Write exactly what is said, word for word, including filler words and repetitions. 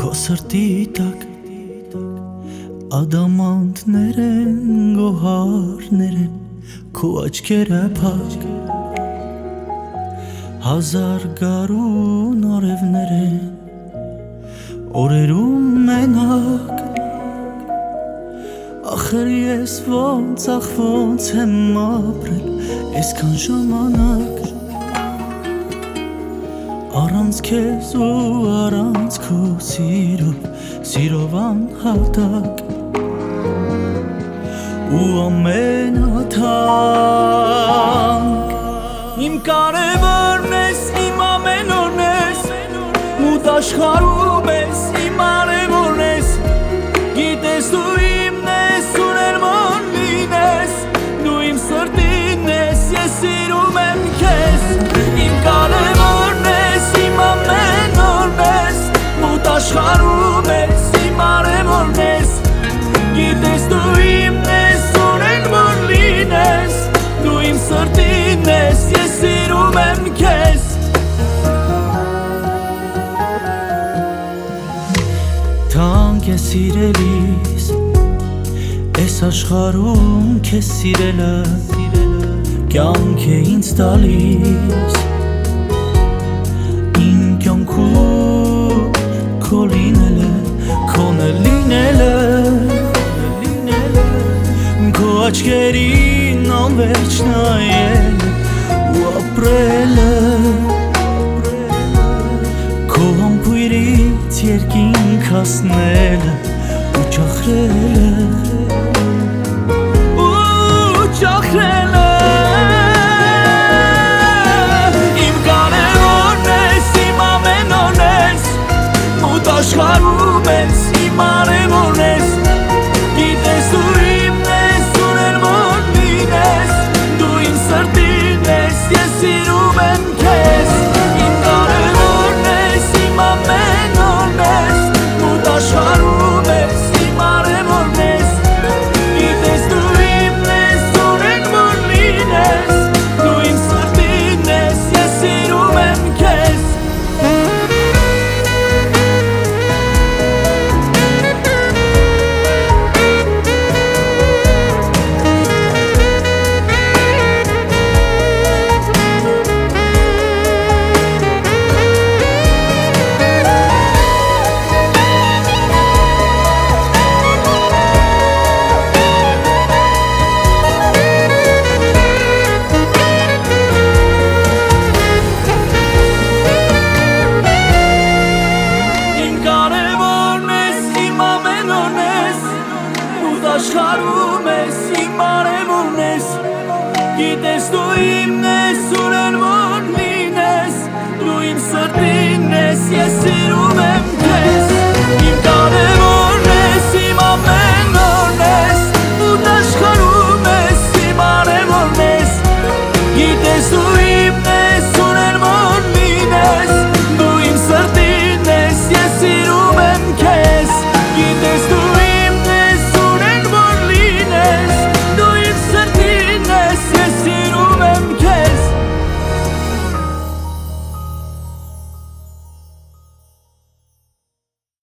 Քո սրտի տակ ադամանդներ են, գոհարներ են, քո աչքերը փակ հազար գարուն արևներ են, օրերում մենակ Ախր ես ոնց, ախ ոնց եմ ապրել այսքան ժամանակ Առանց քեզ ու առանց քո սիրով, սիրով անհատակ Ու ամենաթանկ Իմ կարևորն ես, իմ ամենորն ես Մութ աշխարհում ես, իմ արևորն ես Գիտես դու իմն ես, ուներմոն լինես Դու իմ սրտին ես, ես սիրում եմ քեզ Իմ կարևորն ես, իմ ամենորն ես Մութ աշխարհում ես, իմ արևորն ես Գիտես դու իմն ես, ուներմոն լինես Դու իմ սրտին ես, ես սիրում եմ քեզ Թանկ է սիրելիս Այս աշխարհում քեզ սիրելը Կյանք է ինձ տալիս Իմ կյանքում քո լինելը Քոնը լինելը Քո աչքերին անվերջ նայելը Ու ապրելը Քո համբույրից երկինք հասնելը Ու ճախրելը Ու ճախրելը Իմ կարևորն ես, իմ ամենորն ես Մութ աշխարհում ես, իմ արևորն ես Գիտես դու իմն ես, ուներմոն լինես Դու իմ սրտին ես, ես սիրում եմ քեզ Իմ կարևորն ես, իմ ամենորն ես Մութ աշխարհում ես, իմ արևորն ես Գիտես դու իմն ես, ուներմոն լինես Դու իմ սրտին ես, ես սիրում եմ քեզ Աշխարհում ես, իմ արևորն ես Գիտես դու իմն ես, ուներմոն լինես Դու իմ սրտին ես, ես